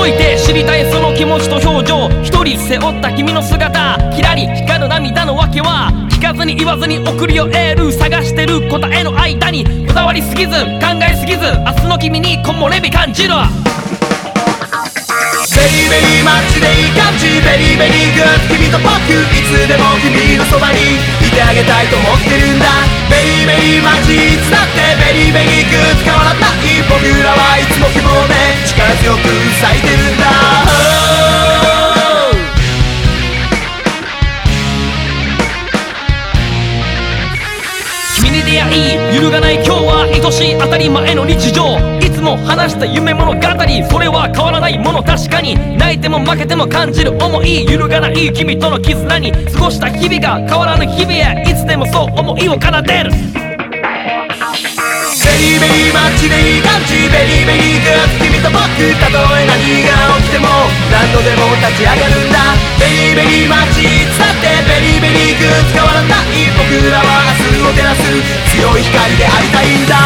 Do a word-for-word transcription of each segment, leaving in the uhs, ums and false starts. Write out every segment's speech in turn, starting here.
いて知りたいその気持ちと表情、一人背負った君の姿、キラリ光る涙の訳は聞かずに言わずに送るよエール、探してる答えの間にこだわりすぎず考えすぎず、明日の君に木漏れ日感じる。 ベリーベリーマッチでいい感じ、ベリーベリーグッド、君と僕いつでも君のそばにいてあげたいと思ってるんだ。ベリーベリーマッチいつだってベリーベリーグッド、変わらない僕らはいつも希望で力強く咲いてるんだ。 君に出会い揺るがない今日は愛しい当たり前の日常、いつも話した夢物語、それは変わらないもの。確かに泣いても負けても感じる思い、揺るがない君との絆に過ごした日々が変わらぬ日々へ、いつでもそう思いを奏でる。 ベリーベリーマッチでいい感じ、ベリーベリーグッド、君と僕たとえ何が起きても何度でも立ち上がるんだ。ベリーベリーマッチいつだってベリーベリーグッド、変わらない僕らは明日を照らす強い光でありたいんだ。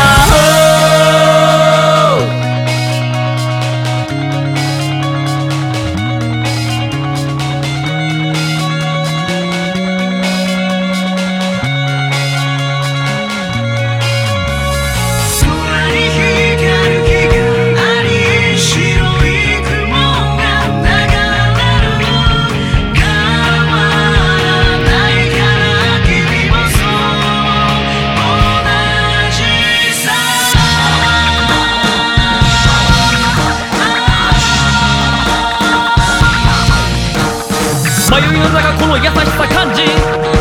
迷いの中この優しさ感じ、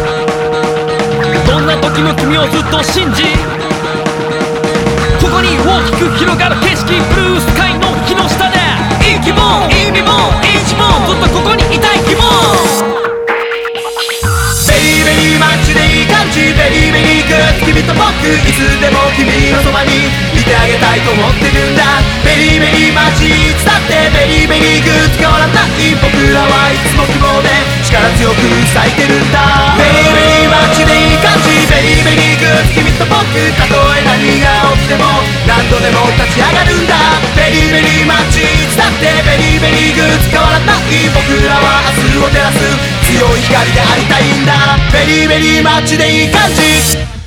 どんな時も君をずっと信じ、ここに大きく広がる景色、ブルースカイの木の下でいい気分意味も一問、ずっとここにいたい気分。 ベリーベリーマッチでいい感じ、ベリーベリーグッド、君と僕いつでも君のそばにいてあげたいと思ってるんだ。ベリーベリーマッチいつだってベリーベリーグッド、変わらない僕らはいつも希望で力強く咲いてるんだ。ベリーベリーマッチでいい感じ、ベリーベリーグッド、君と僕たとえ何が起きても何度でも立ち上がるんだ。ベリーベリーマッチいつだってベリーベリーグッド、変わらない僕らは明日を照らす強い光でありたいんだ。ベリーベリーマッチでいい感じ。